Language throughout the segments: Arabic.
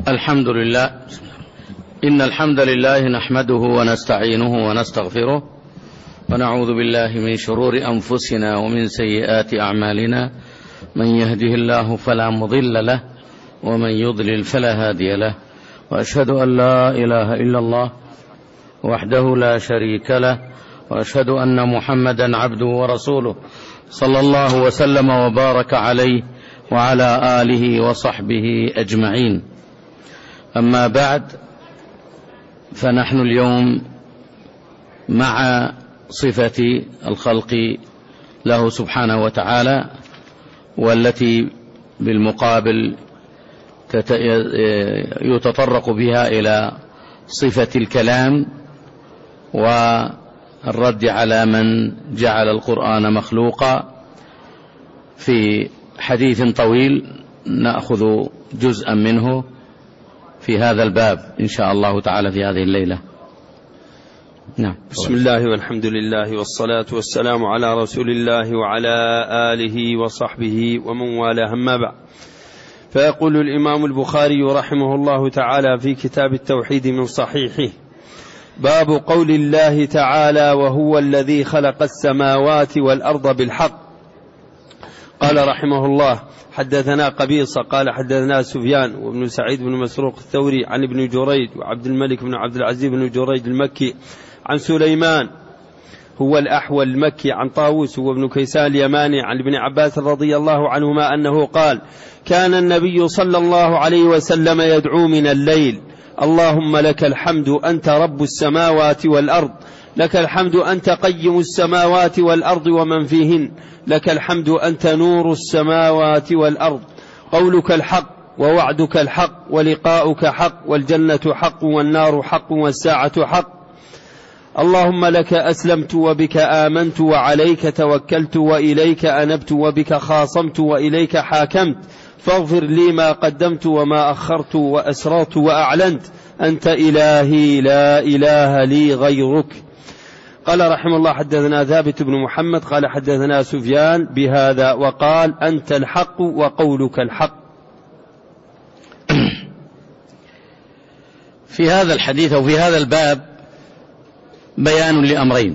الحمد لله. إن الحمد لله نحمده ونستعينه ونستغفره ونعوذ بالله من شرور أنفسنا ومن سيئات أعمالنا. من يهده الله فلا مضل له ومن يضلل فلا هادي له، وأشهد أن لا إله إلا الله وحده لا شريك له، وأشهد أن محمدا عبده ورسوله صلى الله وسلم وبارك عليه وعلى آله وصحبه أجمعين. أما بعد، فنحن اليوم مع صفة الخلق له سبحانه وتعالى، والتي بالمقابل يتطرق بها إلى صفة الكلام والرد على من جعل القرآن مخلوقا. في حديث طويل نأخذ جزءا منه في هذا الباب إن شاء الله تعالى في هذه الليلة. نعم. بسم الله والحمد لله والصلاة والسلام على رسول الله وعلى آله وصحبه ومن والاه، أما بعد. فيقول الإمام البخاري رحمه الله تعالى في كتاب التوحيد من صحيحه: باب قول الله تعالى: وهو الذي خلق السماوات والأرض بالحق. قال رحمه الله: حدثنا قبيصة قال حدثنا سفيان وابن سعيد بن مسروق الثوري عن ابن جريج وعبد الملك بن عبد العزيز بن جريج المكي عن سليمان هو الأحول المكي عن طاووس وابن كيسان اليماني عن ابن عباس رضي الله عنهما أنه قال: كان النبي صلى الله عليه وسلم يدعو من الليل: اللهم لك الحمد أنت رب السماوات والأرض، لك الحمد أنت قيم السماوات والأرض ومن فيهن، لك الحمد أنت نور السماوات والأرض، قولك الحق ووعدك الحق ولقاؤك حق، والجنة حق والنار حق والساعة حق. اللهم لك أسلمت وبك آمنت وعليك توكلت وإليك أنبت وبك خاصمت وإليك حاكمت، فاغفر لي ما قدمت وما أخرت وأسررت وأعلنت، أنت إلهي لا إله لي غيرك. قال رحمه الله: حدثنا ثابت بن محمد قال حدثنا سفيان بهذا وقال: أنت الحق وقولك الحق. في هذا الحديث أو في هذا الباب بيان لأمرين،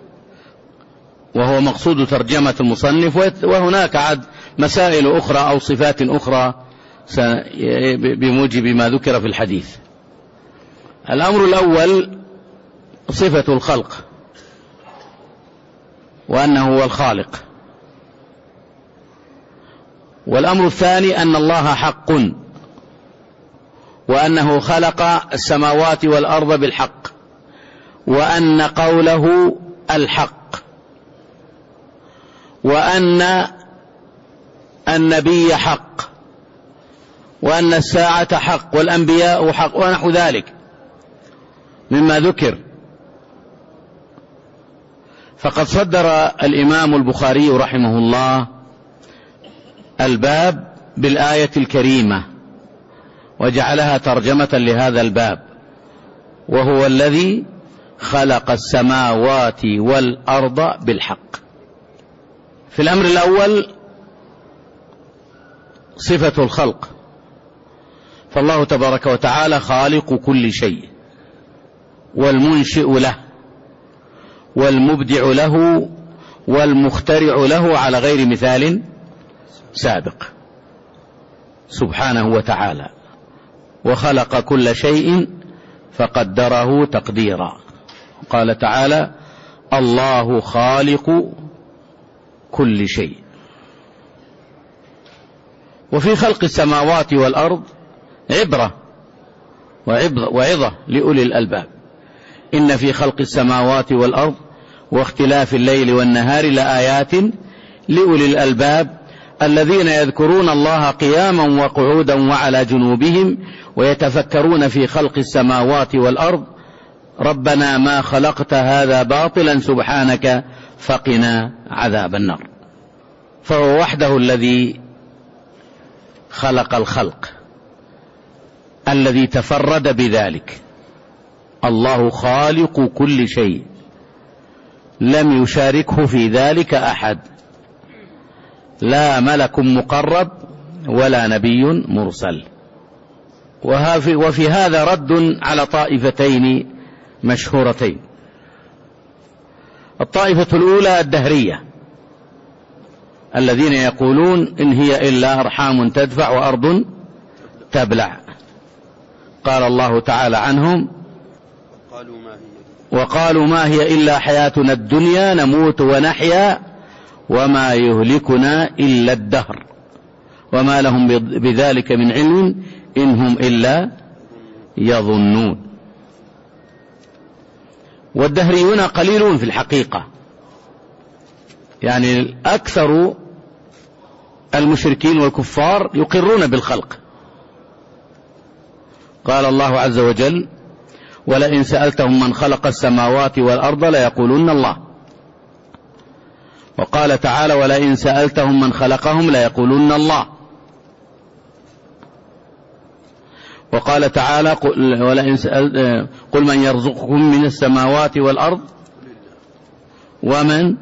وهو مقصود ترجمة المصنف، وهناك عد مسائل أخرى أو صفات أخرى بموجب ما ذكر في الحديث. الأمر الأول صفة الخلق، وأنه هو الخالق. والأمر الثاني أن الله حق، وأنه خلق السماوات والأرض بالحق، وأن قوله الحق، وأن النبي حق، وأن الساعة حق، والأنبياء حق، ونحو ذلك مما ذكر. فقد صدر الإمام البخاري رحمه الله الباب بالآية الكريمة وجعلها ترجمة لهذا الباب: وهو الذي خلق السماوات والأرض بالحق. في الأمر الأول صفة الخلق، فالله تبارك وتعالى خالق كل شيء، والمنشئ له، والمبدع له، والمخترع له على غير مثال سابق سبحانه وتعالى. وخلق كل شيء فقدره تقديرا. قال تعالى: الله خالق كل شيء. وفي خلق السماوات والأرض عبرة وعظة لأولي الألباب. إن في خلق السماوات والأرض واختلاف الليل والنهار لآيات لأولي الألباب الذين يذكرون الله قياما وقعودا وعلى جنوبهم ويتفكرون في خلق السماوات والأرض ربنا ما خلقت هذا باطلا سبحانك فقنا عذاب النار. فهو وحده الذي خلق الخلق، الذي تفرد بذلك. الله خالق كل شيء، لم يشاركه في ذلك أحد، لا ملك مقرب ولا نبي مرسل. وفي هذا رد على طائفتين مشهورتين. الطائفة الأولى الدهرية الذين يقولون إن هي إلا أرحام تدفع وأرض تبلع. قال الله تعالى عنهم: وقالوا ما هي إلا حياتنا الدنيا نموت ونحيا وما يهلكنا إلا الدهر وما لهم بذلك من علم إن هم إلا يظنون. والدهريون قليلون في الحقيقة، يعني أكثر المشركين والكفار يقرون بالخلق. قال الله عز وجل: ولئن سألتهم من خلق السماوات والأرض ليقولون الله. وقال تعالى: ولئن سألتهم من خلقهم ليقولون الله. وقال تعالى: قل من يرزقكم من السماوات والأرض ومن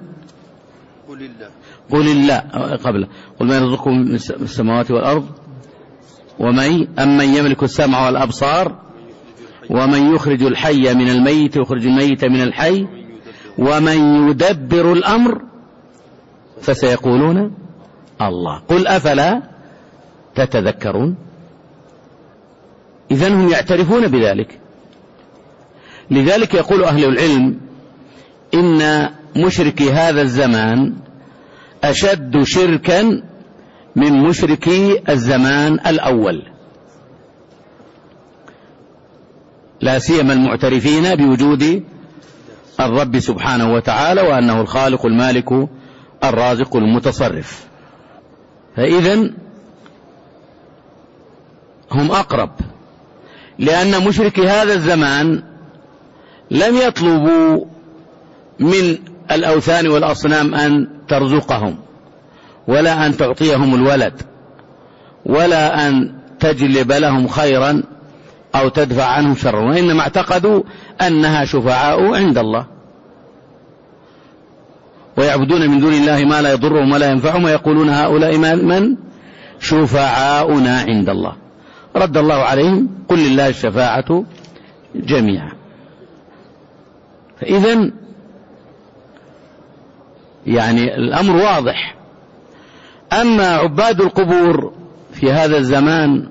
قل الله قل من يرزقكم من السماوات والأرض أمن يملك السمع والأبصار ومن يخرج الحي من الميت ويخرج الميت من الحي ومن يدبر الأمر فسيقولون الله. قل أفلا تتذكرون. إذن هم يعترفون بذلك. لذلك يقول أهل العلم إن مشركي هذا الزمان أشد شركا من مشركي الزمان الأول، لا سيما المعترفين بوجود الرب سبحانه وتعالى وأنه الخالق المالك الرازق المتصرف. فإذن هم أقرب، لأن مشركي هذا الزمان لم يطلبوا من الأوثان والأصنام أن ترزقهم ولا أن تعطيهم الولد ولا أن تجلب لهم خيرا أو تدفع عنهم شرا، وإنما اعتقدوا أنها شفعاء عند الله، ويعبدون من دون الله ما لا يضرهم ولا ينفعهم ويقولون هؤلاء من شفعاؤنا عند الله. رد الله عليهم: قل لله الشفاعة جميعا. فإذن يعني الأمر واضح. أما عباد القبور في هذا الزمان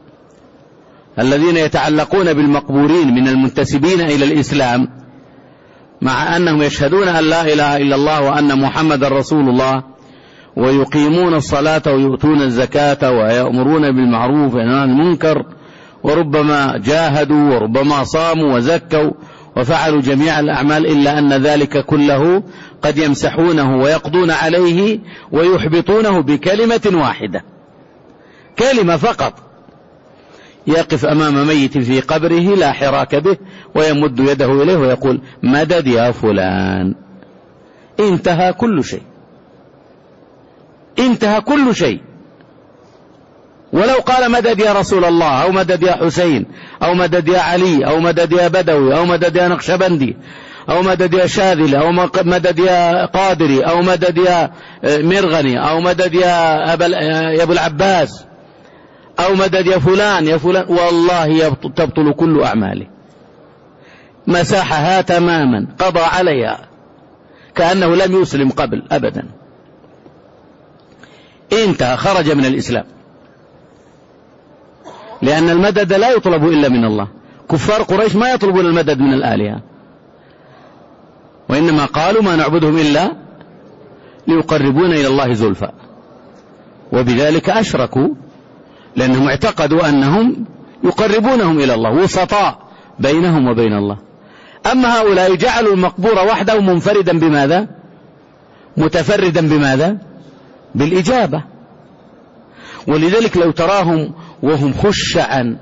الذين يتعلقون بالمقبورين من المنتسبين إلى الإسلام، مع أنهم يشهدون أن لا إله إلا الله وأن محمد رسول الله ويقيمون الصلاة ويؤتون الزكاة ويأمرون بالمعروف وينهون عن المنكر، وربما جاهدوا وربما صاموا وزكوا وفعلوا جميع الأعمال، إلا أن ذلك كله قد يمسحونه ويقضون عليه ويحبطونه بكلمة واحدة، كلمة فقط. يقف أمام ميت في قبره لا حراك به ويمد يده إليه ويقول: مدد يا فلان. انتهى كل شيء، انتهى كل شيء. ولو قال: مدد يا رسول الله، أو مدد يا حسين، أو مدد يا علي، أو مدد يا بدوي، أو مدد يا نقشبندي، أو مدد يا شاذلي، أو مدد يا قادري، أو مدد يا مرغني، أو مدد يا أبو العباس، أو مدد يا فلان يا فلان، والله تبطل كل أعماله، مساحها تماما، قضى عليها كأنه لم يسلم قبل أبدا. انتهى، خرج من الإسلام، لأن المدد لا يطلب إلا من الله. كفار قريش ما يطلبون المدد من الآلهة، وإنما قالوا: ما نعبدهم إلا ليقربون إلى الله زلفى، وبذلك أشركوا، لأنهم اعتقدوا أنهم يقربونهم إلى الله، وسطاء بينهم وبين الله. أما هؤلاء جعلوا المقبور وحده منفردا بماذا؟ متفردا بماذا؟ بالإجابة. ولذلك لو تراهم وهم خشعا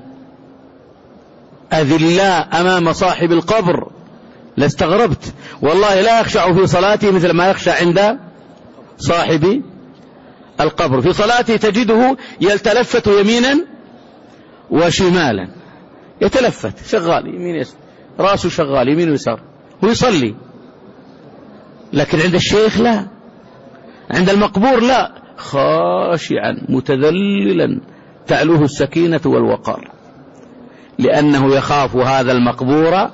أذلاء أمام صاحب القبر لاستغربت، والله لا يخشع في صلاته مثل ما يخشع عند صاحب القبر. في صلاته تجده يتلفت يمينا وشمالا، يتلفت، شغال يمين يسار، راسه شغال يمين ويسار ويصلي. لكن عند الشيخ لا، عند المقبور لا، خاشعا متذللا تعلوه السكينة والوقار. لأنه يخاف هذا المقبور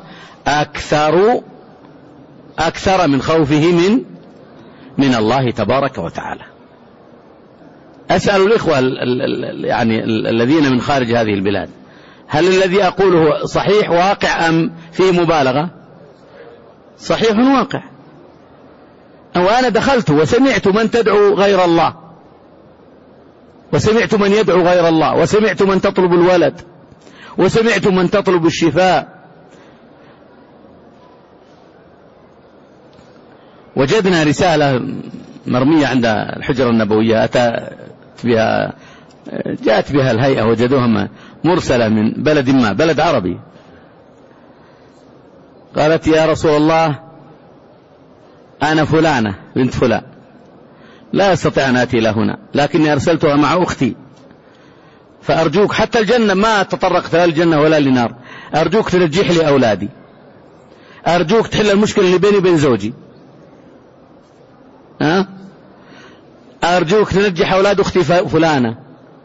أكثر من خوفه من الله تبارك وتعالى. أسأل الإخوة يعني الذين من خارج هذه البلاد، هل الذي أقوله صحيح واقع أم فيه مبالغة؟ صحيح واقع. وأنا دخلت وسمعت من تدعو غير الله، وسمعت من يدعو غير الله، وسمعت من تطلب الولد، وسمعت من تطلب الشفاء. وجدنا رسالة مرمية عند الحجرة النبوية جاءت بها الهيئة، وجدوها مرسلة من بلد ما، بلد عربي. قالت: يا رسول الله، أنا فلانة بنت فلان، لا أستطيع أن آتي إلى هنا، لكني أرسلتها مع أختي، فأرجوك حتى الجنة ما تطرقت لا الجنة ولا لنار، أرجوك تنجح لي أولادي، أرجوك تحل المشكلة اللي بيني وبين زوجي، أرجوك تنجح أولاد أختي فلانة.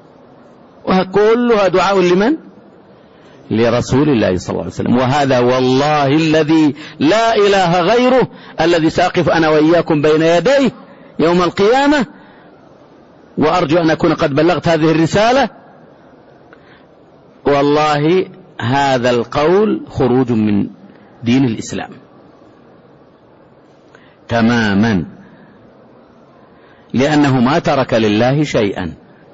وكلها دعاء لمن؟ لرسول الله صلى الله عليه وسلم. وهذا والله الذي لا إله غيره، الذي سأقف أنا وإياكم بين يديه يوم القيامة، وأرجو أن أكون قد بلغت هذه الرسالة. والله هذا القول خروج من دين الإسلام تماما، لأنه ما ترك لله شيئا،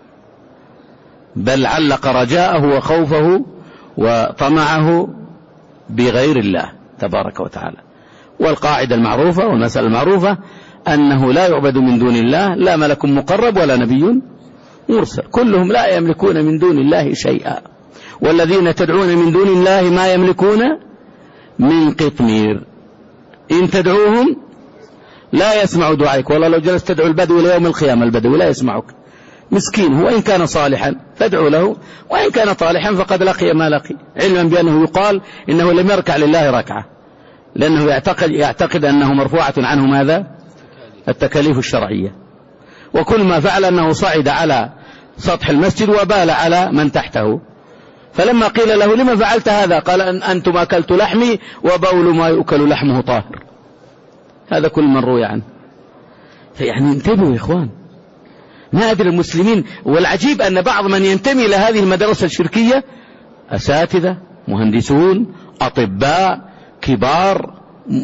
بل علق رجاءه وخوفه وطمعه بغير الله تبارك وتعالى. والقاعدة المعروفة والمسألة المعروفة أنه لا يعبد من دون الله لا ملك مقرب ولا نبي مرسل، كلهم لا يملكون من دون الله شيئا، والذين تدعون من دون الله ما يملكون من قطمير، إن تدعوهم لا يسمعوا دعائك. والله لو جلست تدعو البدو إلى يوم القيامة البدو لا يسمعك، مسكين هو، إن كان صالحا فادعو له، وإن كان طالحا فقد لقي ما لقي، علما بأنه يقال إنه لم يركع لله ركعة، لأنه يعتقد أنه مرفوعة عنه ماذا؟ التكاليف الشرعية. وكل ما فعل أنه صعد على سطح المسجد وبال على من تحته، فلما قيل له: لما فعلت هذا؟ قال: أنتم أكلت لحمي وبول ما يؤكل لحمه طاهر. هذا كل من روي عنه. فيعني انتبهوا يا إخوان، ما أدري المسلمين. والعجيب أن بعض من ينتمي إلى هذه المدرسة الشركية أساتذة، مهندسون، أطباء كبار،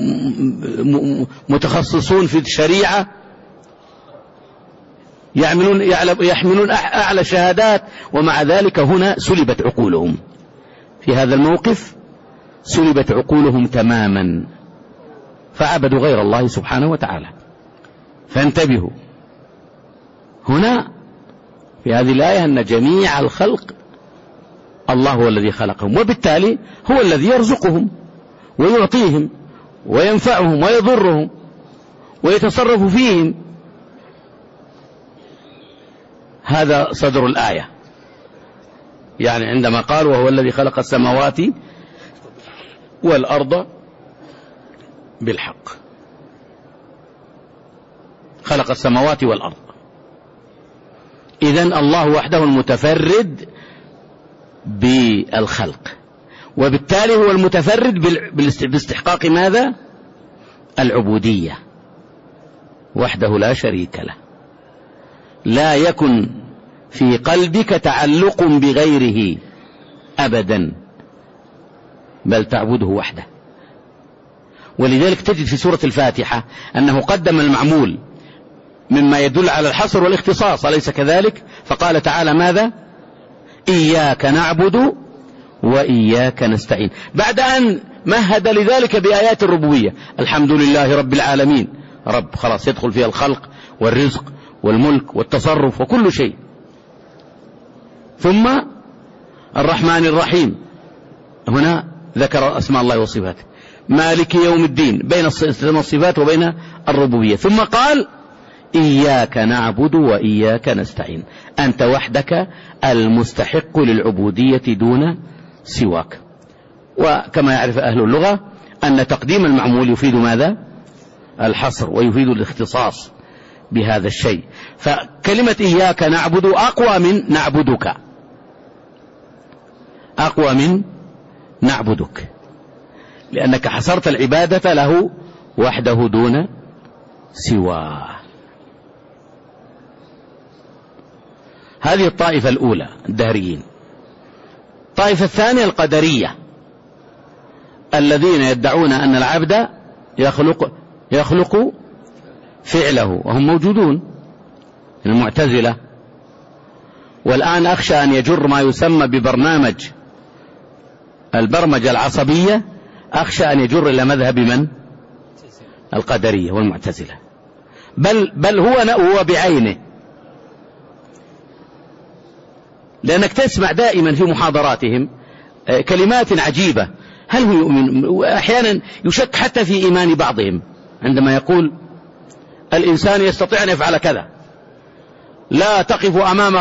متخصصون في الشريعة، يحملون أعلى شهادات، ومع ذلك هنا سلبت عقولهم. في هذا الموقف سلبت عقولهم تماما، فعبدوا غير الله سبحانه وتعالى. فانتبهوا هنا في هذه الآية أن جميع الخلق الله هو الذي خلقهم، وبالتالي هو الذي يرزقهم ويعطيهم وينفعهم ويضرهم ويتصرف فيهم. هذا صدر الآية، يعني عندما قال: وهو الذي خلق السماوات والأرض بالحق. خلق السماوات والأرض، إذن الله وحده المتفرد بالخلق، وبالتالي هو المتفرد باستحقاق ماذا؟ العبودية وحده لا شريك له. لا يكن في قلبك تعلق بغيره أبدا، بل تعبده وحده. ولذلك تجد في سورة الفاتحة أنه قدم المعمول مما يدل على الحصر والاختصاص، أليس كذلك؟ فقال تعالى ماذا؟ إياك نعبد وإياك نستعين، بعد أن مهد لذلك بآيات الربوبية. الحمد لله رب العالمين، رب خلاص يدخل فيها الخلق والرزق والملك والتصرف وكل شيء. ثم الرحمن الرحيم، هنا ذكر أسماء الله وصفاته. مالك يوم الدين، بين الصفات وبين الربوبية. ثم قال: إياك نعبد وإياك نستعين، أنت وحدك المستحق للعبودية دون سواك. وكما يعرف أهل اللغة أن تقديم المعمول يفيد ماذا؟ الحصر، ويفيد الاختصاص بهذا الشيء. فكلمة إياك نعبد أقوى من نعبدك، أقوى من نعبدك، لأنك حصرت العبادة له وحده دون سواه. هذه الطائفة الأولى الدهريين. الطائفة الثانية القدرية الذين يدعون أن العبد يخلق فعله، وهم موجودون المعتزلة. والآن أخشى أن يجر ما يسمى ببرنامج البرمجة العصبية، أخشى أن يجر إلى مذهب من؟ القدرية والمعتزلة، بل هو بعينه. لأنك تسمع دائما في محاضراتهم كلمات عجيبة. هل هو يؤمن؟ وأحيانا يشك حتى في إيمان بعضهم عندما يقول الإنسان يستطيع أن يفعل كذا، لا يقف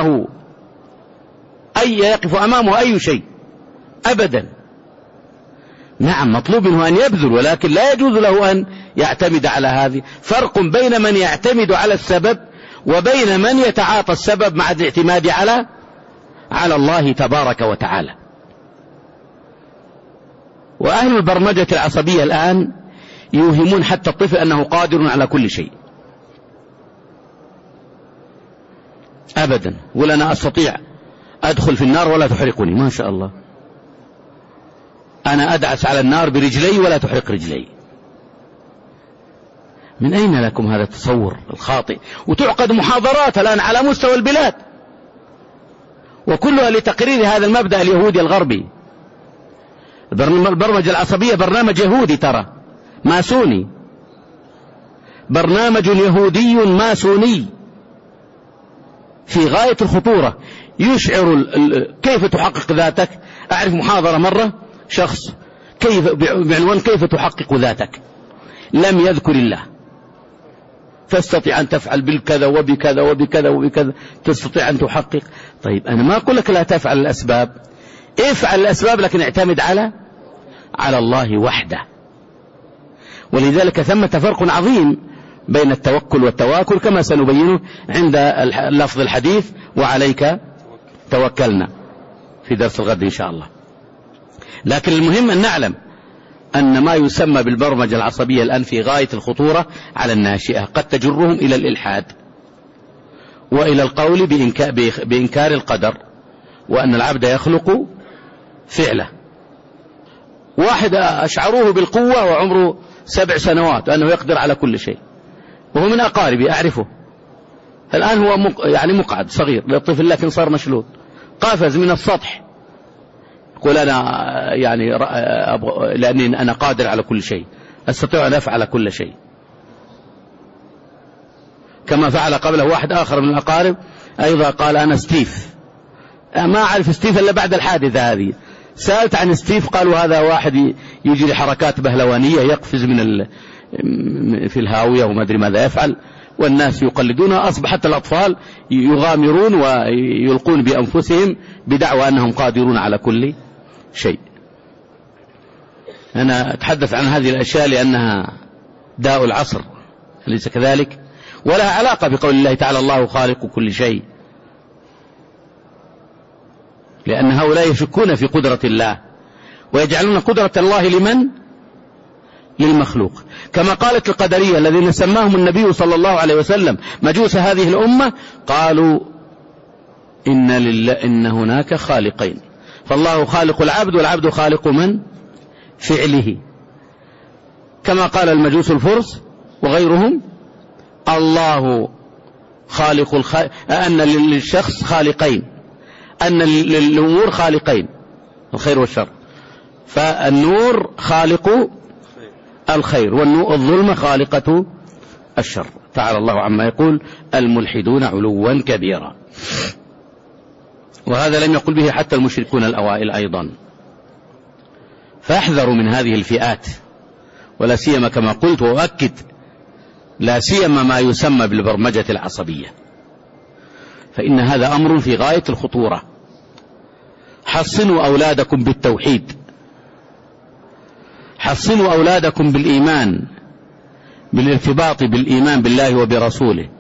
أمامه أي شيء أبدا. نعم، مطلوب منه أن يبذل، ولكن لا يجوز له أن يعتمد على هذه. فرق بين من يعتمد على السبب وبين من يتعاطى السبب مع الاعتماد على الله تبارك وتعالى. وأهل البرمجة العصبية الآن يوهمون حتى الطفل أنه قادر على كل شيء أبدا. ولا أنا أستطيع أدخل في النار ولا تحرقني، ما شاء الله، أنا أدعس على النار برجلي ولا تحرق رجلي. من أين لكم هذا التصور الخاطئ؟ وتعقد محاضرات الآن على مستوى البلاد، وكلها لتقرير هذا المبدأ اليهودي الغربي. البرمجة العصبية برنامج يهودي، ترى ماسوني، برنامج يهودي ماسوني في غاية الخطورة. يشعر كيف تحقق ذاتك. أعرف محاضرة مرة شخص بعنوان كيف تحقق ذاتك، لم يذكر الله. تستطيع أن تفعل بالكذا وبكذا وبكذا وبكذا، تستطيع أن تحقق. طيب أنا ما أقول لك لا تفعل الأسباب، افعل الأسباب لكن اعتمد على الله وحده. ولذلك ثمة فرق عظيم بين التوكل والتواكل كما سنبينه عند لفظ الحديث وعليك توكلنا في درس الغد إن شاء الله. لكن المهم أن نعلم أن ما يسمى بالبرمجة العصبية الآن في غاية الخطورة على الناشئة، قد تجرهم إلى الإلحاد وإلى القول بإنكار القدر، وأن العبد يخلق فعله. واحد أشعروه بالقوة وعمره 7 سنوات أنه يقدر على كل شيء، وهو من أقاربي أعرفه. الآن هو مقعد صغير للطفل، لكن صار مشلول، قافز من السطح، يقول أنا لأني أنا قادر على كل شيء، أستطيع أن أفعل كل شيء. كما فعل قبله واحد آخر من الأقارب أيضا، قال أنا ستيف. ما أعرف ستيف إلا بعد الحادثة هذه. سألت عن ستيف، قالوا هذا واحد يجري حركات بهلوانية، يقفز في الهاوية وما أدري ماذا يفعل، والناس يقلدونها. أصبحت الأطفال يغامرون ويلقون بأنفسهم بدعوى أنهم قادرون على كل شيء. أنا أتحدث عن هذه الأشياء لأنها داء العصر، أليس كذلك؟ ولها علاقة بقول الله تعالى الله خالق كل شيء، لأن هؤلاء يشكون في قدرة الله ويجعلون قدرة الله لمن؟ للمخلوق. كما قالت القدرية الذين سماهم النبي صلى الله عليه وسلم مجوس هذه الأمة، قالوا إن هناك خالقين، فالله خالق العبد والعبد خالق من؟ فعله. كما قال المجوس الفرس وغيرهم الله خالق أن للشخص خالقين، أن للأمور خالقين، الخير والشر، فالنور خالق الخير والظلمة خالقة الشر. تعالى الله عما يقول الملحدون علوا كبيرا. وهذا لم يقل به حتى المشركون الأوائل أيضا. فاحذروا من هذه الفئات، ولا سيما كما قلت وأؤكد، لا سيما ما يسمى بالبرمجة العصبية، فإن هذا أمر في غاية الخطورة. حصنوا أولادكم بالتوحيد، حصنوا أولادكم بالإيمان، بالارتباط بالإيمان بالله وبرسوله.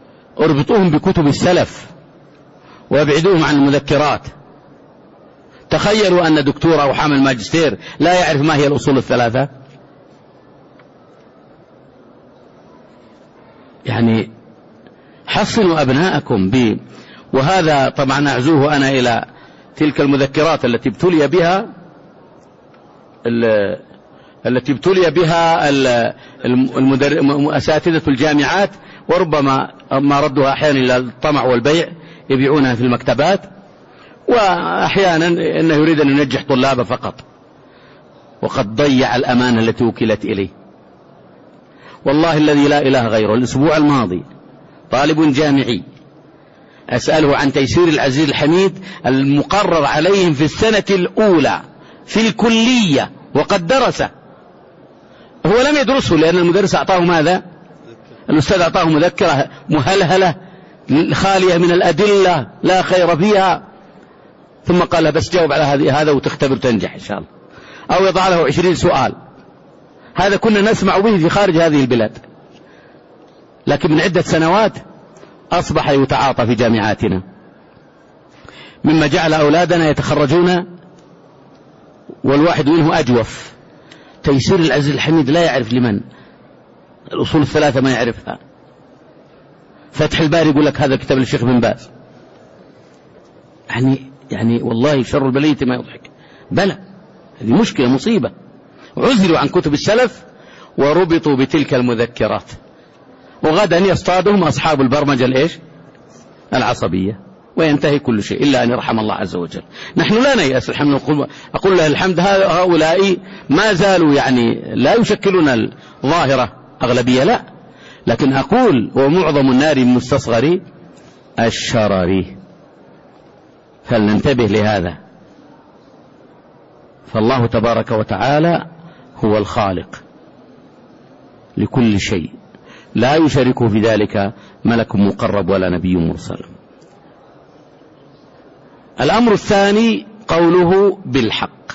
اربطوهم بكتب السلف وابعدوهم عن المذكرات. تخيلوا أن دكتور أو حامل ماجستير لا يعرف ما هي الأصول الثلاثة. يعني حصنوا أبناءكم وهذا طبعا أعزوه أنا إلى تلك المذكرات التي ابتلي بها أساتذة الجامعات، وربما ما ردها أحيانا إلى الطمع والبيع، يبيعونها في المكتبات، وأحيانا إنه يريد أن ينجح طلابه فقط، وقد ضيع الأمانة التي وكلت إليه. والله الذي لا إله غيره، الأسبوع الماضي طالب جامعي أسأله عن تيسير العزيز الحميد المقرر عليهم في السنة الأولى في الكلية، وقد درسه. هو لم يدرسه لأن المدرس أعطاه ماذا؟ الأستاذ أعطاه مذكرة مهلهلة خالية من الأدلة لا خير فيها، ثم قال بس جاوب على هذا وتختبر تنجح إن شاء الله، أو يضع له 20 سؤال. هذا كنا نسمع به في خارج هذه البلاد، لكن من عدة سنوات أصبح يتعاطى في جامعاتنا، مما جعل أولادنا يتخرجون والواحد منه أجوف. تيسير العزيز الحميد لا يعرف لمن، الأصول الثلاثة ما يعرفها، فتح الباري يقول لك هذا كتاب للشيخ بن باز. يعني والله شر البلية ما يضحك. بلى هذه مشكلة مصيبة. عزلوا عن كتب السلف وربطوا بتلك المذكرات، وغدا يصطادهم أصحاب البرمجة العصبية، وينتهي كل شيء إلا أن يرحم الله عز وجل. نحن لا نيأس، الحمد لله، أقول له الحمد، هؤلاء ما زالوا يعني لا يشكلون الظاهرة أغلبية، لا، لكن أقول ومعظم النار المستصغر الشرر، فلننتبه لهذا. فالله تبارك وتعالى هو الخالق لكل شيء، لا يشاركه في ذلك ملك مقرب ولا نبي مرسل. الأمر الثاني قوله بالحق،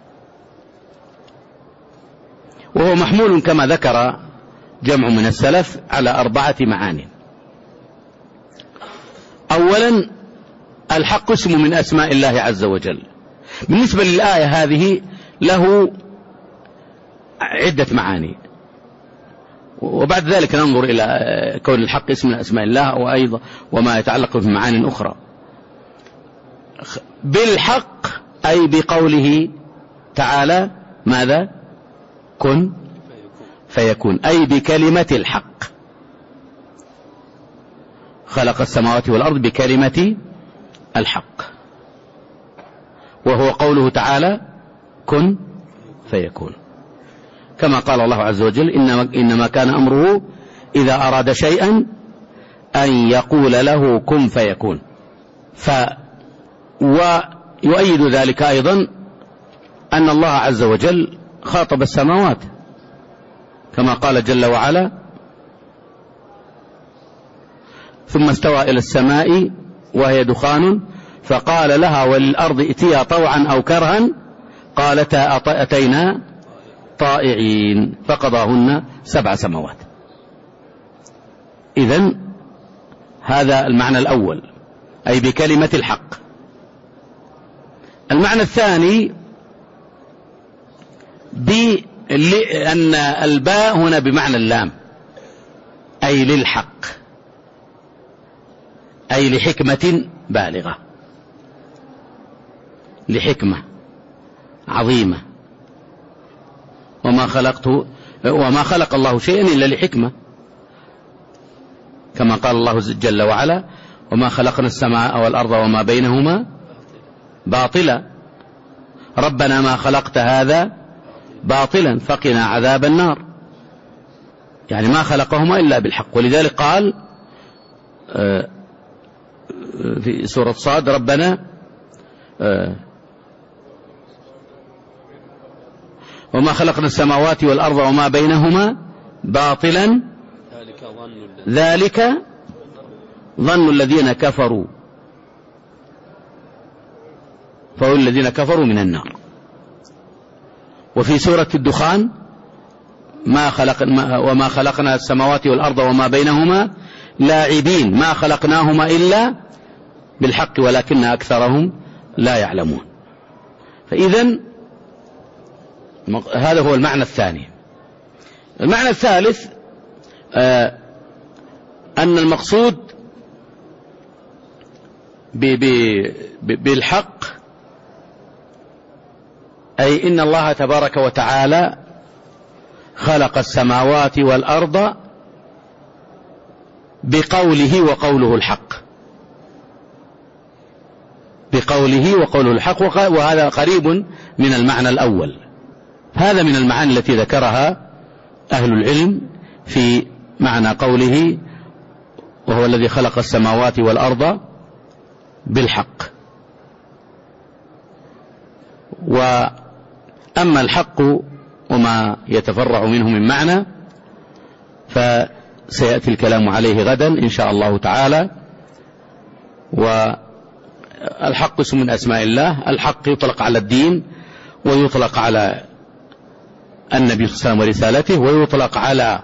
وهو محمول كما ذكر جمع من السلف على 4 معاني. أولا الحق اسم من أسماء الله عز وجل. بالنسبة للآية هذه له عدة معاني، وبعد ذلك ننظر إلى كون الحق اسم من أسماء الله وأيضا وما يتعلق بمعاني أخرى. بالحق أي بقوله تعالى ماذا؟ كن فيكون، أي بكلمة الحق. خلق السماوات والأرض بكلمة الحق، وهو قوله تعالى كن فيكون، كما قال الله عز وجل إنما كان أمره إذا أراد شيئا أن يقول له كن فيكون. ويؤيد ذلك أيضا أن الله عز وجل خاطب السماوات، كما قال جل وعلا ثم استوى إلى السماء وهي دخان فقال لها وللأرض ائتيا طوعا أو كرها قالتا أتينا طائعين فقضاهن 7 سماوات. إذن هذا المعنى الأول، أي بكلمة الحق. المعنى الثاني بأن الباء هنا بمعنى اللام، أي للحق، أي لحكمة بالغة، لحكمة عظيمة. وما خلق الله شيئا إلا لحكمة، كما قال الله جل وعلا وما خلقنا السماء والأرض وما بينهما باطلا ربنا ما خلقت هذا باطلا فقنا عذاب النار. يعني ما خلقهما إلا بالحق. ولذلك قال في سورة صاد ربنا وما خلقنا السماوات والأرض وما بينهما باطلا ذلك ظن الذين كفروا فهو الذين كفروا من النار. وفي سورة الدخان وما خلقنا السماوات والأرض وما بينهما لاعبين ما خلقناهما إلا بالحق ولكن أكثرهم لا يعلمون. فإذن هذا هو المعنى الثاني. المعنى الثالث أن المقصود بالحق أي إن الله تبارك وتعالى خلق السماوات والأرض بقوله وقوله الحق، بقوله وقوله الحق، وهذا قريب من المعنى الأول. هذا من المعاني التي ذكرها أهل العلم في معنى قوله وهو الذي خلق السماوات والأرض بالحق. وأما الحق وما يتفرع منه من معنى فسيأتي الكلام عليه غدا إن شاء الله تعالى. والحق اسم من أسماء الله. الحق يطلق على الدين، ويطلق على النبي صلى الله عليه وسلم ورسالته، ويطلق على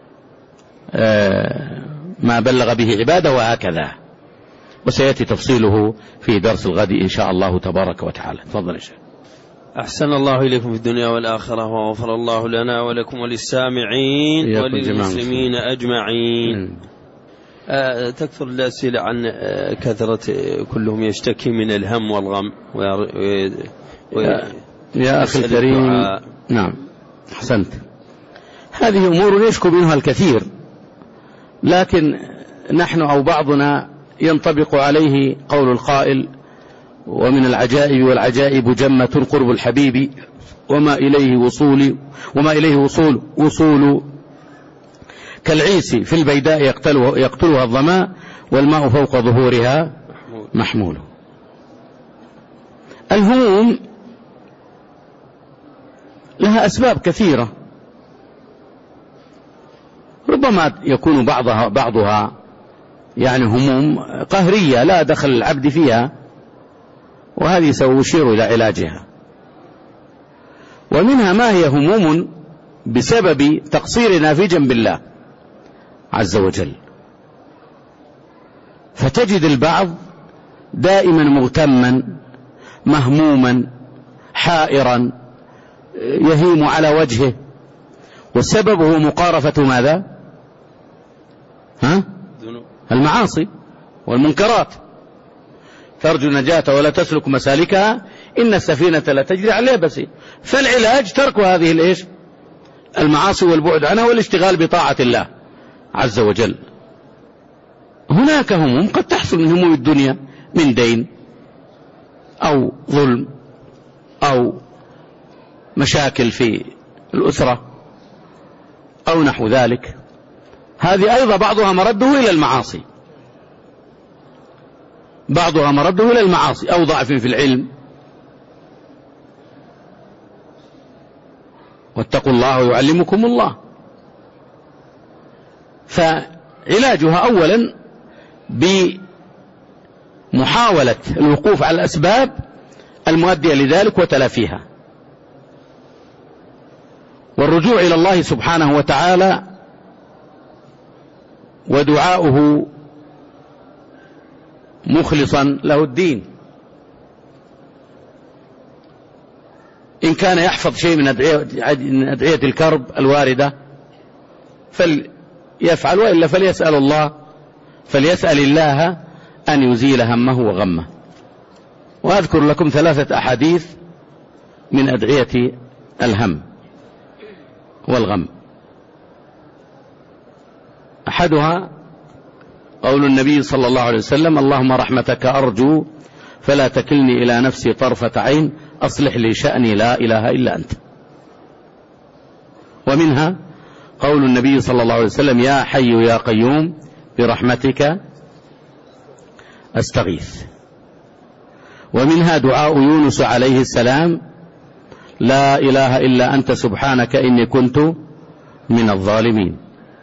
ما بلغ به عباده، وهكذا. وسيأتي تفصيله في درس الغد إن شاء الله تبارك وتعالى. تفضل يا شيخ. أحسن الله إليكم في الدنيا والآخرة، وغفر الله لنا ولكم وللسامعين وللمسلمين أجمعين. تكثر الأسئلة عن كثرة كلهم يشتكي من الهم والغم يا أخي الكريم. نعم أحسنت. هذه أمور يشكو منها الكثير، لكن نحن أو بعضنا ينطبق عليه قول القائل: ومن العجائب والعجائب جمة قرب الحبيب وما إليه وصول كالعيس في البيداء يقتلها الظماء والماء فوق ظهورها محمول. الهموم لها أسباب كثيرة، ربما يكون بعضها يعني هموم قهرية لا دخل العبد فيها، وهذه سأشير إلى علاجها. ومنها ما هي هموم بسبب تقصيرنا في جنب الله عز وجل، فتجد البعض دائما مغتما مهموما حائرا يهيم على وجهه، والسبب هو مقارفة ماذا؟ المعاصي والمنكرات. ترجو النجاة ولا تسلك مسالكها إن السفينة لا تجري على اليابس. فالعلاج ترك هذه المعاصي والبعد عنها والاشتغال بطاعة الله عز وجل. هناك هموم قد تحصل من هموم الدنيا، من دين أو ظلم أو مشاكل في الأسرة أو نحو ذلك، هذه أيضا بعضها مرده إلى المعاصي، بعضها مرده إلى المعاصي أو ضعف في العلم. واتقوا الله ويعلمكم الله. فعلاجها أولا بمحاولة الوقوف على الأسباب المؤدية لذلك وتلافيها، والرجوع إلى الله سبحانه وتعالى ودعاؤه مخلصا له الدين. إن كان يحفظ شيء من أدعية الكرب الواردة فليفعل، وإلا فليسأل الله أن يزيل همه وغمه. وأذكر لكم 3 أحاديث من أدعية الهم والغم. أحدها قول النبي صلى الله عليه وسلم: اللهم رحمتك أرجو فلا تكلني إلى نفسي طرفة عين أصلح لي شأني لا إله إلا أنت. ومنها قول النبي صلى الله عليه وسلم: يا حي يا قيوم برحمتك أستغيث. ومنها دعاء يونس عليه السلام: لا إله إلا أنت سبحانك إني كنت من الظالمين.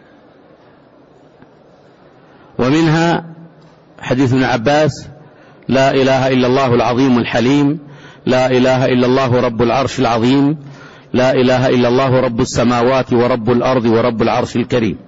ومنها حديث ابن عباس: لا إله إلا الله العظيم الحليم، لا إله إلا الله رب العرش العظيم، لا إله إلا الله رب السماوات ورب الأرض ورب العرش الكريم.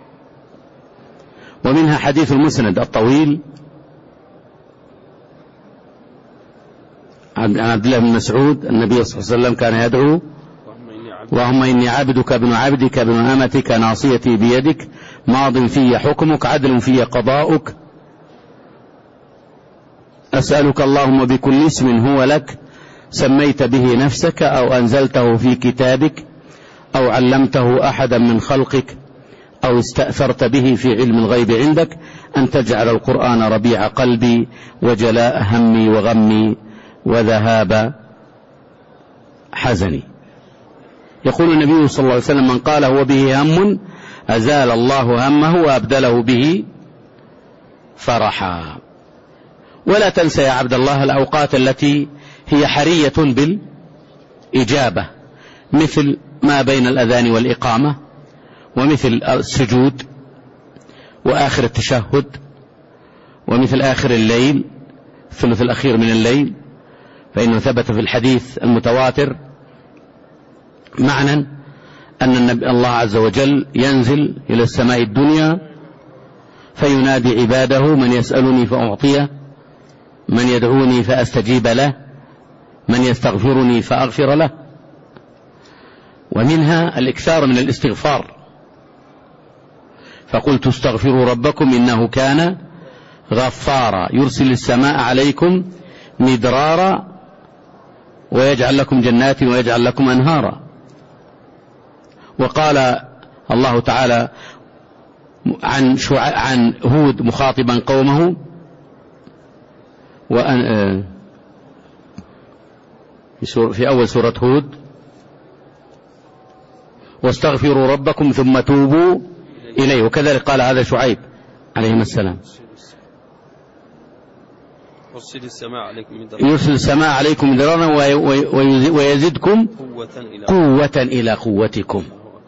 ومنها حديث المسند الطويل عن عبد الله بن مسعود النبي صلى الله عليه وسلم كان يدعو: اللهم إني عبدك ابن عبدك ابن أمتك ناصيتي بيدك ماض في حكمك عدل في قضاؤك أسألك اللهم بكل اسم هو لك سميت به نفسك أو أنزلته في كتابك أو علمته أحدا من خلقك أو استأثرت به في علم الغيب عندك أن تجعل القرآن ربيع قلبي وجلاء همي وغمي وذهاب حزني. يقول النبي صلى الله عليه وسلم: من قال هو به هم أزال الله همه وأبدله به فرحا. ولا تنسى يا عبد الله الأوقات التي هي حرية بالإجابة، مثل ما بين الأذان والإقامة، ومثل السجود، وآخر التشهد، ومثل آخر الليل، الثلث الأخير من الليل، فإنه ثبت في الحديث المتواتر معنى أن الله عز وجل ينزل إلى السماء الدنيا فينادي عباده: من يسألني فأعطيه، من يدعوني فأستجيب له، من يستغفرني فأغفر له. ومنها الإكثار من الاستغفار: فقلت استغفروا ربكم إنه كان غفارا يرسل السماء عليكم مدرارا ويجعل لكم جنات ويجعل لكم أنهارا. وقال الله تعالى عن هود مخاطبا قومه في أول سورة هود: واستغفروا ربكم ثم توبوا إليه. وكذلك قال هذا شعيب عليه السلام: يرسل السماء عليكم مدرارا ويزدكم قوة إلى قوتكم.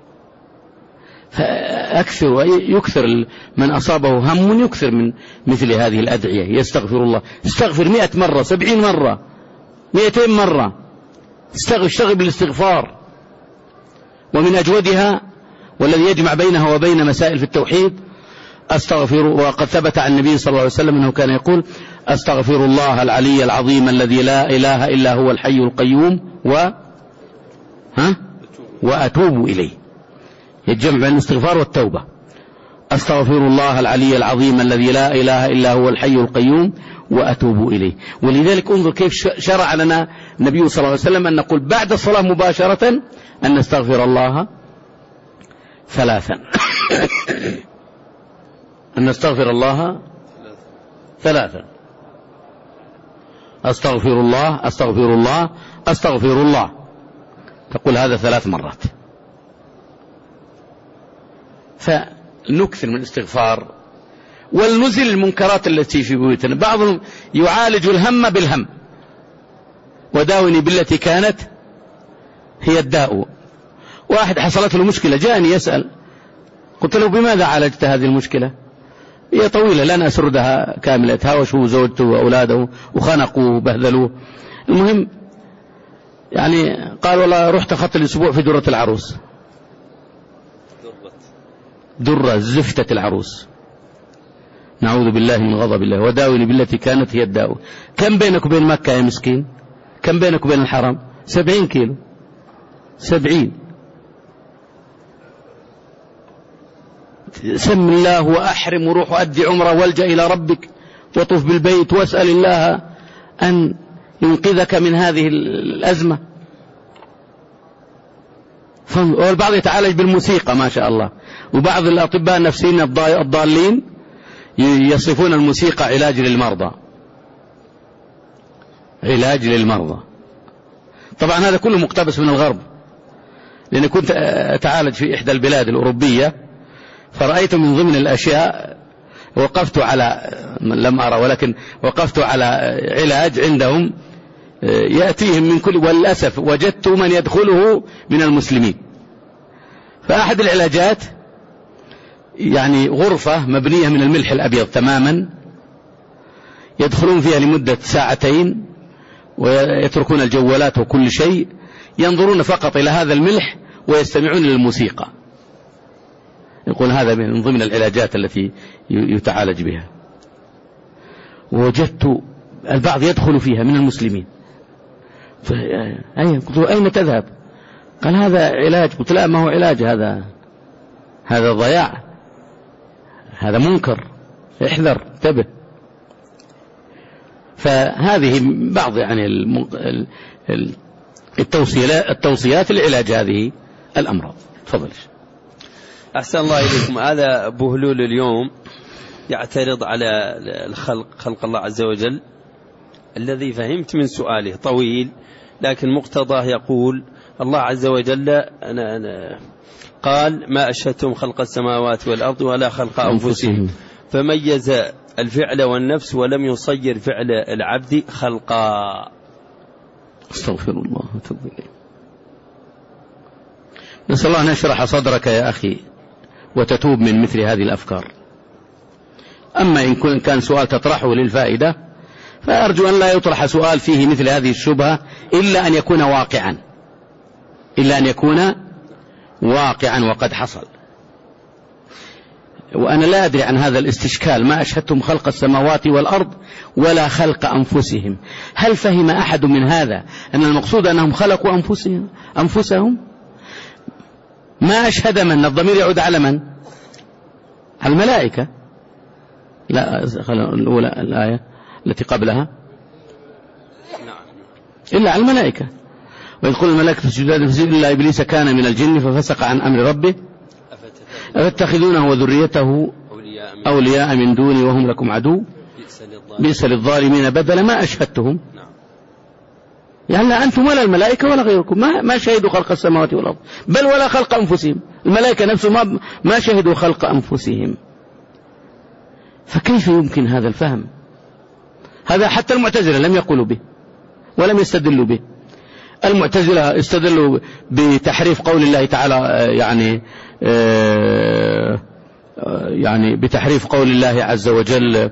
فأكثر ويكثر من أصابه هم يكثر من مثل هذه الأدعية، يستغفر الله، استغفر 100 مرة 70 مرة 200 مرة، اشتغل بالاستغفار. ومن أجودها والذي يجمع بينها وبين مسائل في التوحيد أستغفر. وقد ثبت عن النبي صلى الله عليه وسلم أنه كان يقول: أستغفر الله العلي العظيم الذي لا إله إلا هو الحي القيوم وأتوب إليه. يجمع بين الاستغفار والتوبة. أستغفر الله العلي العظيم الذي لا إله إلا هو الحي القيوم وأتوب إليه. ولذلك انظر كيف شرع لنا النبي صلى الله عليه وسلم أن نقول بعد الصلاة مباشرة أن نستغفر الله 3 أن نستغفر الله 3: أستغفر الله أستغفر الله أستغفر الله. تقول هذا 3 مرات. فنكثر من الاستغفار ونزل المنكرات التي في بيوتنا. بعضهم يعالج الهم بالهم: وداوني بالتي كانت هي الداء. واحد حصلت له مشكلة جاءني يسأل، قلت له: بماذا عالجت هذه المشكلة؟ هي طويلة لن أسردها كاملة، هاوشوا زوجته وأولاده وخنقوه وبهذلوه. المهم يعني قال: والله رحت أخذت الأسبوع في درة العروس، درة زفتة العروس، نعوذ بالله من غضب الله. وداوني بالتي كانت هي الداء. كم بينك وبين مكة يا مسكين؟ كم بينك وبين الحرم؟ 70 كيلو. 70. سم الله وأحرم وروح وأدي عمره والجأ إلى ربك وطف بالبيت واسأل الله أن ينقذك من هذه الأزمة. والبعض يتعالج بالموسيقى ما شاء الله، وبعض الأطباء النفسيين الضالين يصفون الموسيقى علاج للمرضى، علاج للمرضى. طبعا هذا كله مقتبس من الغرب، لأني كنت أتعالج في إحدى البلاد الأوروبية، فرأيت من ضمن الأشياء وقفت على، لم أرى ولكن وقفت على علاج عندهم يأتيهم من كل، والأسف وجدت من يدخله من المسلمين. فأحد العلاجات يعني غرفة مبنية من الملح الأبيض تماما، يدخلون فيها لمدة 2 ساعتين ويتركون الجوالات وكل شيء، ينظرون فقط إلى هذا الملح ويستمعون للموسيقى. يقول هذا من ضمن العلاجات التي يتعالج بها. ووجدت البعض يدخل فيها من المسلمين قلت له أين تذهب؟ قال هذا علاج. قلت لا، ما هو علاج، هذا ضياع، هذا منكر، احذر، انتبه. فهذه بعض يعني التوصيات لعلاج هذه الأمراض. تفضل. أحسن الله إليكم. هذا أبو هلول اليوم يعترض على خلق الله عز وجل، الذي فهمت من سؤاله طويل، لكن مقتضاه يقول الله عز وجل أنا قال ما أشهدتم خلق السماوات والأرض ولا خلق أنفسهم، فميز الفعل والنفس ولم يصير فعل العبد خلقا. استغفر الله وتوب إليه. نسأل الله أن يشرح صدرك يا أخي وتتوب من مثل هذه الأفكار. أما إن كان سؤال تطرحه للفائدة، فأرجو أن لا يطرح سؤال فيه مثل هذه الشبهة إلا أن يكون واقعا وقد حصل. وأنا لا أدري عن هذا الاستشكال، ما أشهدتم خلق السماوات والأرض ولا خلق أنفسهم. هل فهم أحد من هذا أن المقصود أنهم خلقوا أنفسهم؟ ما أشهد من الضمير يعود على من؟ على الملائكة. لا، الأولى الآية التي قبلها إلا على الملائكة. وإذ قل الملائكة اسجدوا إلا إبليس كان من الجن ففسق عن أمر ربه أفتتخذونه وذريته أولياء من دوني وهم لكم عدو بئس للظالمين بدلا ما أشهدتهم. يعني لا أنتم ولا الملائكة ولا غيركم ما شهدوا خلق السماوات والأرض، بل ولا خلق أنفسهم. الملائكة نفسهم ما شهدوا خلق أنفسهم. فكيف يمكن هذا الفهم؟ هذا حتى المعتزلة لم يقولوا به ولم يستدلوا به. المعتزلة استدلوا بتحريف قول الله تعالى، يعني بتحريف قول الله عز وجل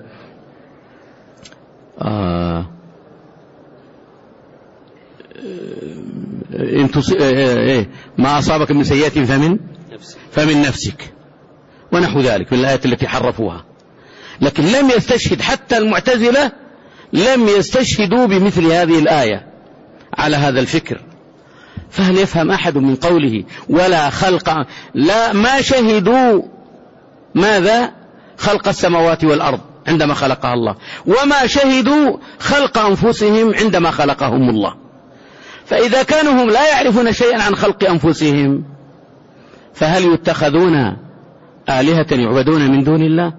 ما أصابك من سيئة فمن نفسك ونحو ذلك من الآيات التي حرفوها. لكن لم يستشهد، حتى المعتزلة لم يستشهدوا بمثل هذه الآية على هذا الفكر. فهل يفهم أحد من قوله ولا خلق؟ لا، ما شهدوا ماذا؟ خلق السماوات والأرض عندما خلقها الله، وما شهدوا خلق أنفسهم عندما خلقهم الله. فإذا كانوا هم لا يعرفون شيئا عن خلق أنفسهم، فهل يتخذون آلهة يعبدون من دون الله؟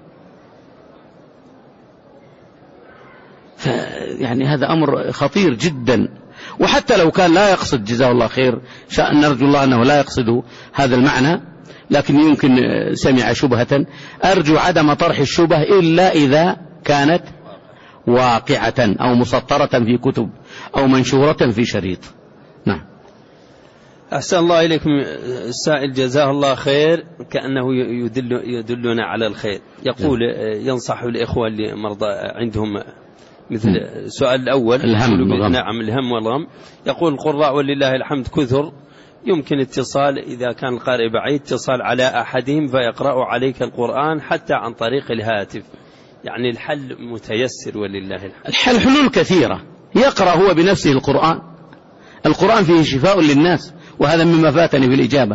يعني هذا أمر خطير جدا. وحتى لو كان لا يقصد، جزاه الله خير، نرجو الله أنه لا يقصد هذا المعنى، لكن يمكن سمع شبهة. أرجو عدم طرح الشبه إلا إذا كانت واقعة أو مسطرة في كتب أو منشورة في شريط. نعم. أحسن الله إليكم. السائل جزاه الله خير كأنه يدلنا على الخير. يقول ينصح الإخوة اللي مرضى عندهم مثل السؤال الأول نعم الهم والغم. يقول القراء ولله الحمد كثر، يمكن اتصال إذا كان القارئ بعيد اتصال على أحدهم فيقرأ عليك القرآن حتى عن طريق الهاتف، يعني الحل متيسر ولله الحمد. حلول كثيرة. يقرأ هو بنفسه القرآن فيه شفاء للناس، وهذا مما فاتني في الإجابة.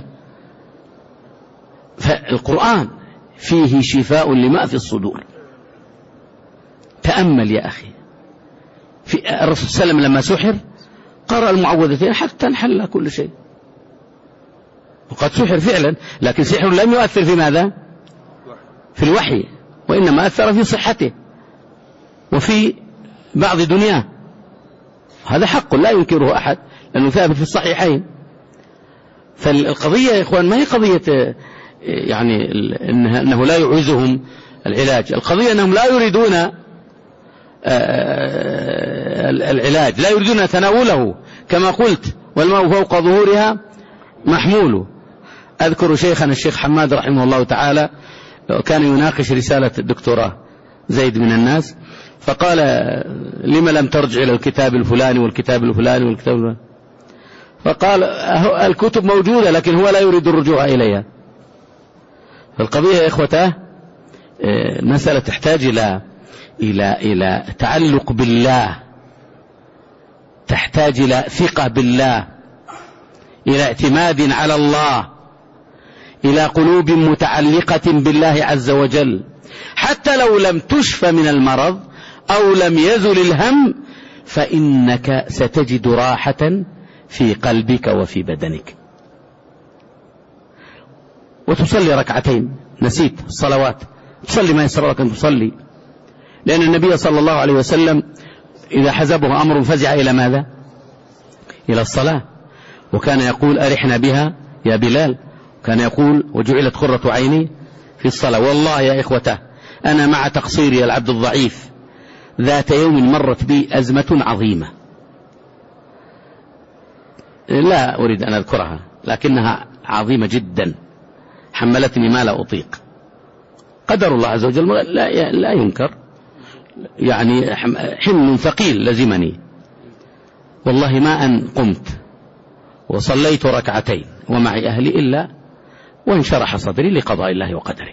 فالقرآن فيه شفاء لما في الصدور. تأمل يا أخي، في الرسول صلى الله عليه وسلم لما سحر قرأ المعوذتين حتى انحل كل شيء، وقد سحر فعلا، لكن سحر لم يؤثر في ماذا؟ في الوحي، وإنما أثر في صحته وفي بعض دنياه. هذا حق لا ينكره أحد لأنه ثابت في الصحيحين. فالقضية يا إخوان ما هي قضية يعني أنه لا يعوزهم العلاج، القضية أنهم لا يريدون العلاج، لا يريدون تناوله. كما قلت والماء فوق ظهورها محمول. أذكر شيخنا الشيخ حماد رحمه الله تعالى كان يناقش رسالة الدكتوراه زيد من الناس، فقال لما لم ترجع إلى الكتاب الفلاني والكتاب الفلاني والكتاب الفلاني؟ فقال الكتب موجودة لكن هو لا يريد الرجوع إليها. فالقضية يا إخوته المسألة تحتاج إلى تعلق بالله، تحتاج إلى ثقة بالله، إلى اعتماد على الله، إلى قلوب متعلقة بالله عز وجل. حتى لو لم تشف من المرض أو لم يزل الهم فإنك ستجد راحة في قلبك وفي بدنك. وتصلي ركعتين، نسيت الصلوات، تصلي ما يسر لك أن تصلي، لأن النبي صلى الله عليه وسلم إذا حزبه أمر فزع إلى ماذا؟ إلى الصلاة. وكان يقول أرحنا بها يا بلال، كان يقول وجعلت قرة عيني في الصلاة. والله يا إخوته أنا مع تقصيري العبد الضعيف ذات يوم مرت بي أزمة عظيمة لا أريد أن أذكرها لكنها عظيمة جدا، حملتني ما لا أطيق. قدر الله عز وجل لا ينكر، يعني حمل ثقيل لزمني، والله ما أن قمت وصليت ركعتين ومعي أهلي إلا وانشرح صدري لقضاء الله وقدره،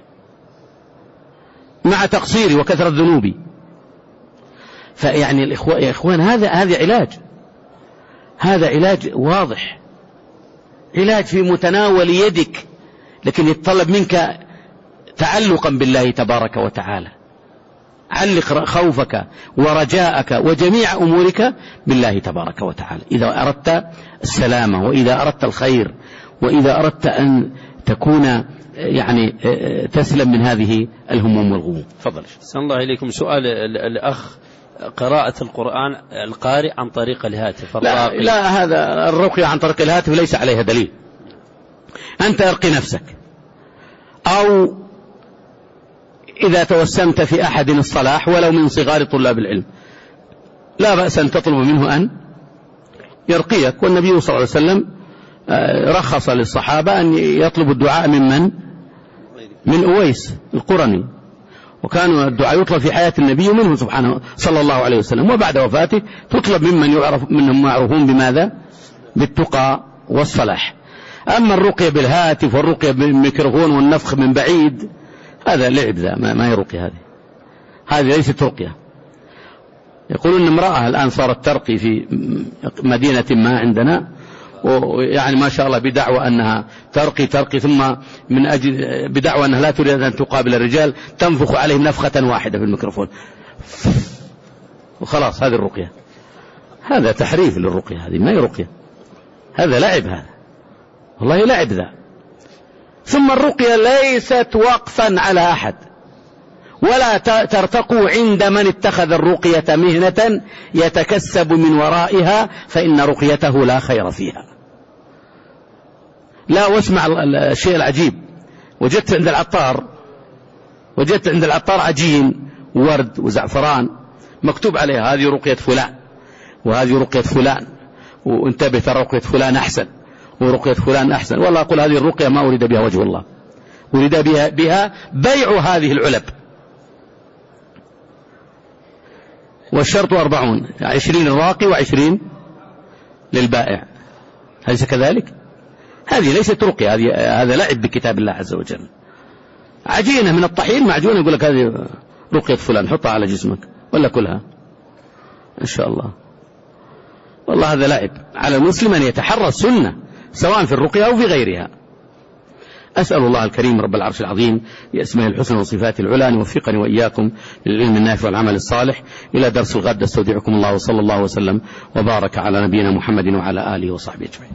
مع تقصيري وكثرة ذنوبي. فيعني يا إخوان هذا علاج، هذا علاج واضح، علاج في متناول يدك، لكن يتطلب منك تعلقا بالله تبارك وتعالى. علق خوفك ورجاءك وجميع أمورك بالله تبارك وتعالى إذا أردت السلامة، وإذا أردت الخير، وإذا أردت أن تكون يعني تسلم من هذه الهموم والغموم. تفضل. أحسن الله إليكم. سؤال الأخ، قراءة القرآن القارئ عن طريق الهاتف لا هذا الرقية عن طريق الهاتف ليس عليها دليل. أنت ارقي نفسك، أو إذا توسمت في أحد الصلاح ولو من صغار طلاب العلم لا بأس أن تطلب منه أن يرقيك. والنبي صلى الله عليه وسلم رخص للصحابة أن يطلبوا الدعاء من أويس القرني، وكان الدعاء يطلب في حياة النبي منه سبحانه صلى الله عليه وسلم، وبعد وفاته تطلب منهم معروفون بماذا؟ بالتقى والصلاح. أما الرقية بالهاتف والرقية بالميكروفون والنفخ من بعيد هذا لعب، ذا ما يرقي، هذه ليست رقية. يقولون امرأة الآن صارت ترقي في مدينة ما عندنا، ويعني ما شاء الله بدعوى أنها ترقي ثم من أجل بدعوى أنها لا تريد أن تقابل الرجال تنفخ عليهم نفخة واحدة في الميكروفون وخلاص. هذه الرقية، هذا تحريف للرقية، هذه ما هي رقية، هذا لعب، هذا والله لعب ذا. ثم الرقية ليست وقفا على أحد، ولا ترتقوا عند من اتخذ الرقية مهنة يتكسب من ورائها فإن رقيته لا خير فيها. لا، واسمع الشيء العجيب، وجدت عند العطار عجين ورد وزعفران مكتوب عليها هذه رقية فلان وهذه رقية فلان، وانتبه ترى رقية فلان أحسن ورقية فلان أحسن. والله أقول هذه الرقية ما أريد بها وجه الله، أريد بها بيع هذه العلب. والشرط 40، 20 الراقي و20 للبائع، أليس كذلك؟ هذه ليست رقية، هذا لعب بكتاب الله عز وجل. عجينة من الطحين معجونة يقول لك هذه رقية فلان، حطها على جسمك ولا كلها إن شاء الله. والله هذا لعب. على المسلم أن يتحرى السنة سواء في الرقية أو في غيرها. أسأل الله الكريم رب العرش العظيم بأسمائه الحسنى وصفاته العلى أن يوفقني وإياكم للعلم النافع والعمل الصالح. إلى درس الغد، استودعكم الله، وصلى الله وسلم وبارك على نبينا محمد وعلى آله وصحبه أجمعين.